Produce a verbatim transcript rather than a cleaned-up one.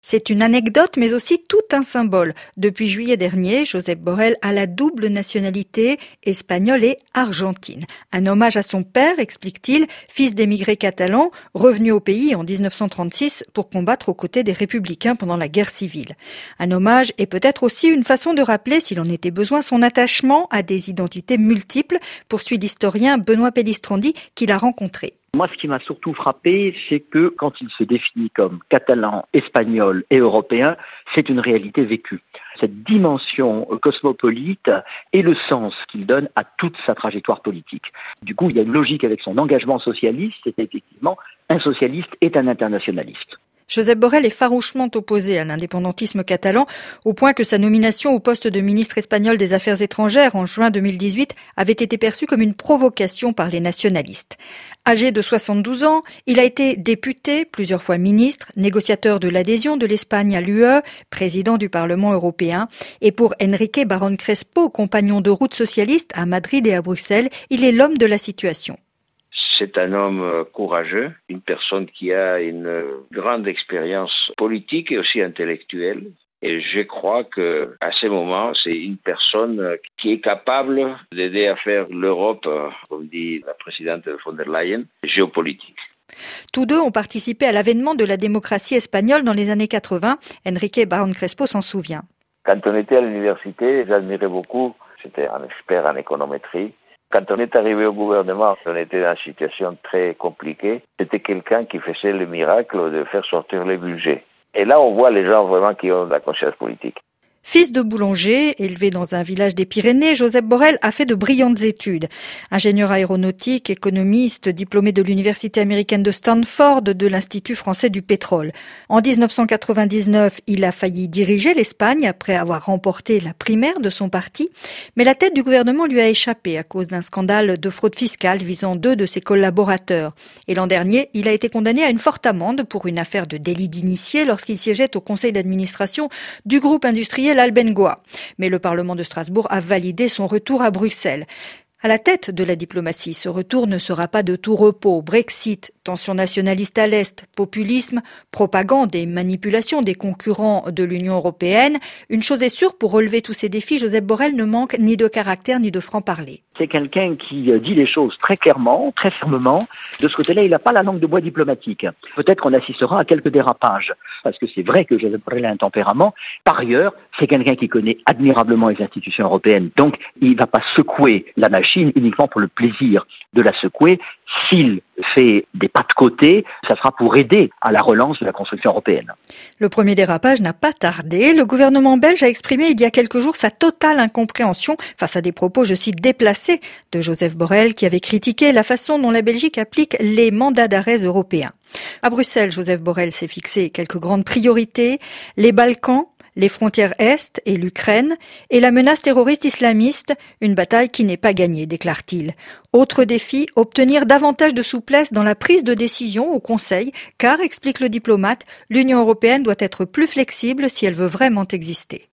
C'est une anecdote, mais aussi tout un symbole. Depuis juillet dernier, Josep Borrell a la double nationalité espagnole et argentine. Un hommage à son père, explique-t-il, fils d'émigrés catalans, revenu au pays en dix-neuf cent trente-six pour combattre aux côtés des républicains pendant la guerre civile. Un hommage est peut-être aussi une façon de rappeler, s'il en était besoin, son attachement à des identités multiples, poursuit l'historien Benoît Pellistrandi, qu'il a rencontré. Moi, ce qui m'a surtout frappé, c'est que quand il se définit comme catalan, espagnol et européen, c'est une réalité vécue. Cette dimension cosmopolite et le sens qu'il donne à toute sa trajectoire politique. Du coup, il y a une logique avec son engagement socialiste, c'est effectivement un socialiste est un internationaliste. Josep Borrell est farouchement opposé à l'indépendantisme catalan, au point que sa nomination au poste de ministre espagnol des Affaires étrangères en juin deux mille dix-huit avait été perçue comme une provocation par les nationalistes. Âgé de soixante-douze ans, il a été député, plusieurs fois ministre, négociateur de l'adhésion de l'Espagne à l'U E, président du Parlement européen. Et pour Enrique Barón Crespo, compagnon de route socialiste à Madrid et à Bruxelles, il est l'homme de la situation. C'est un homme courageux, une personne qui a une grande expérience politique et aussi intellectuelle. Et je crois que à ce moment, c'est une personne qui est capable d'aider à faire l'Europe, comme dit la présidente von der Leyen, géopolitique. Tous deux ont participé à l'avènement de la démocratie espagnole dans les années quatre-vingts. Enrique Barón Crespo s'en souvient. Quand on était à l'université, j'admirais beaucoup. J'étais un expert en économétrie. Quand on est arrivé au gouvernement, on était dans une situation très compliquée. C'était quelqu'un qui faisait le miracle de faire sortir les budgets. Et là, on voit les gens vraiment qui ont de la conscience politique. Fils de boulanger, élevé dans un village des Pyrénées, Josep Borrell a fait de brillantes études. Ingénieur aéronautique, économiste, diplômé de l'université américaine de Stanford, de l'Institut français du pétrole. En dix-neuf cent quatre-vingt-dix-neuf, il a failli diriger l'Espagne après avoir remporté la primaire de son parti, mais la tête du gouvernement lui a échappé à cause d'un scandale de fraude fiscale visant deux de ses collaborateurs. Et l'an dernier, il a été condamné à une forte amende pour une affaire de délit d'initié lorsqu'il siégeait au conseil d'administration du groupe industriel Albengoa. Mais le Parlement de Strasbourg a validé son retour à Bruxelles. À la tête de la diplomatie, ce retour ne sera pas de tout repos. Brexit, tensions nationalistes à l'Est, populisme, propagande et manipulation des concurrents de l'Union européenne. Une chose est sûre, pour relever tous ces défis, Josep Borrell ne manque ni de caractère ni de franc-parler. C'est quelqu'un qui dit les choses très clairement, très fermement. De ce côté-là, il n'a pas la langue de bois diplomatique. Peut-être qu'on assistera à quelques dérapages, parce que c'est vrai que Josep Borrell a un tempérament. Par ailleurs, c'est quelqu'un qui connaît admirablement les institutions européennes, donc il ne va pas secouer la machine uniquement pour le plaisir de la secouer. S'il fait des pas de côté, ça sera pour aider à la relance de la construction européenne. Le premier dérapage n'a pas tardé. Le gouvernement belge a exprimé il y a quelques jours sa totale incompréhension face à des propos, je cite, déplacés de Josep Borrell, qui avait critiqué la façon dont la Belgique applique les mandats d'arrêt européens. À Bruxelles, Josep Borrell s'est fixé quelques grandes priorités: les Balkans, les frontières Est et l'Ukraine, et la menace terroriste islamiste, une bataille qui n'est pas gagnée, déclare-t-il. Autre défi, obtenir davantage de souplesse dans la prise de décision au Conseil, car, explique le diplomate, l'Union européenne doit être plus flexible si elle veut vraiment exister.